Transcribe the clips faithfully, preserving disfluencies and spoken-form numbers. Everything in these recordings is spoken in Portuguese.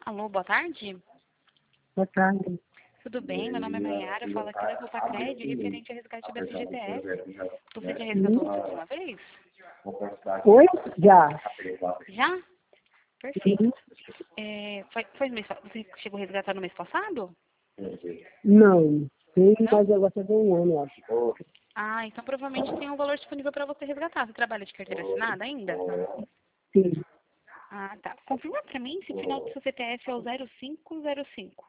Alô, boa tarde. Boa tarde. Tudo bem? Meu nome é Mayara, eu falo aqui da Copa Crédito referente ao resgate do F G T S. Você já resgatou da última vez? Oi? Já. Já? Perfeito. Uhum. É, foi, foi no mês, pa- você chegou a resgatar no mês passado? Não. Sim, Não? mas agora tem um ano, eu acho. Ah, então provavelmente tem um valor disponível para você resgatar. Você trabalha de carteira assinada ainda? Sim. Ah, tá. Confirma para mim se o final do seu C P F é o zero cinco zero cinco.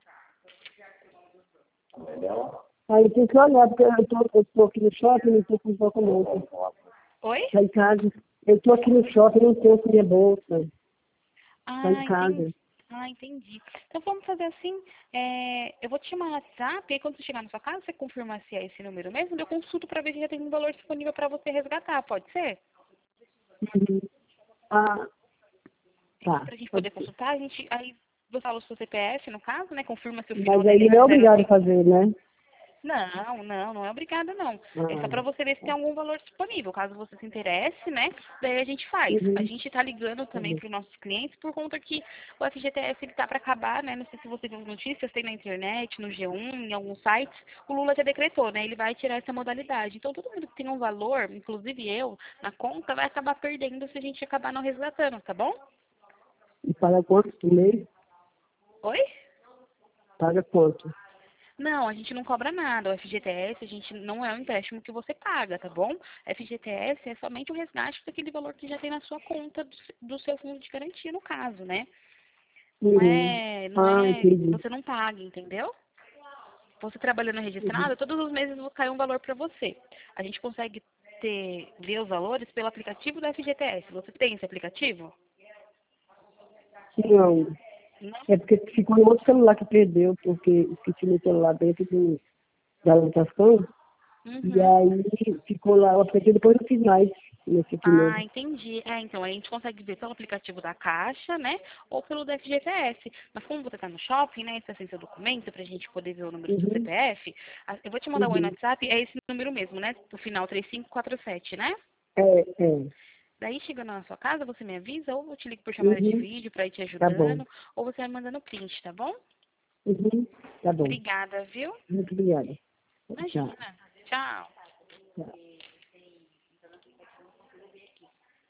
Aí tem que olhar, porque eu tô, eu tô aqui no shopping e não tô com os documentos. Oi? Tá em casa. Eu tô aqui no shopping e não tô com minha bolsa. Tá em Ah, entendi. casa. Ah, entendi. Então vamos fazer assim, é, eu vou te chamar no WhatsApp, e aí quando você chegar na sua casa, você confirma se é esse número mesmo, eu consulto para ver se já tem um valor disponível para você resgatar, pode ser? Uhum. Ah, tá. Para a gente Pode poder ser. consultar, a gente, aí você fala o seu C P F, no caso, né, confirma se o final Mas dele aí é não esse é zero obrigado a cinco. fazer, né? Não, não, não é obrigada não. É só para Ah. você ver se tem algum valor disponível. Caso você se interesse, né? Daí a gente faz. A Uhum. gente está ligando também Uhum. para os nossos clientes por conta que o F G T S ele tá para acabar, né? Não sei se você viu as notícias, tem na internet, no G um, em alguns sites. O Lula já decretou, né? Ele vai tirar essa modalidade. Então todo mundo que tem um valor, inclusive eu, na conta, vai acabar perdendo se a gente acabar não resgatando, tá bom? E paga quanto por mês? Oi? Paga quanto? Não, a gente não cobra nada. O F G T S, a gente não é um empréstimo que você paga, tá bom? F G T S é somente o resgate daquele valor que já tem na sua conta do, se- do seu fundo de garantia, no caso, né? Não Uhum. é, não Ah, é, entendi. você não paga, entendeu? Você trabalhando Uhum. registrado, todos os meses cai um valor para você. A gente consegue ter, ver os valores pelo aplicativo da F G T S. Você tem esse aplicativo? Não. Não? É porque ficou no outro celular que perdeu, porque esqueci meu celular dentro do, da lotação. E Uhum. aí ficou lá, eu aprendi, depois eu fiz mais nesse aqui Ah, novo. entendi. É, então, a gente consegue ver pelo aplicativo da Caixa, né? Ou pelo do F G T S. Mas como você está no shopping, né? Está sem seu documento para a gente poder ver o número do seu Uhum, C P F, a- eu vou te mandar um oi no uhum. WhatsApp, é esse número mesmo, né? O final três cinco quatro sete, né? É, é. Daí, chegando na sua casa, você me avisa, ou eu te ligo por chamada de Uhum, vídeo para ir te tá bom. ajudando, ou você vai me mandando print, tá bom? Uhum, tá bom. Obrigada, viu? Muito obrigada. Tchau. Imagina. Tchau. Tchau.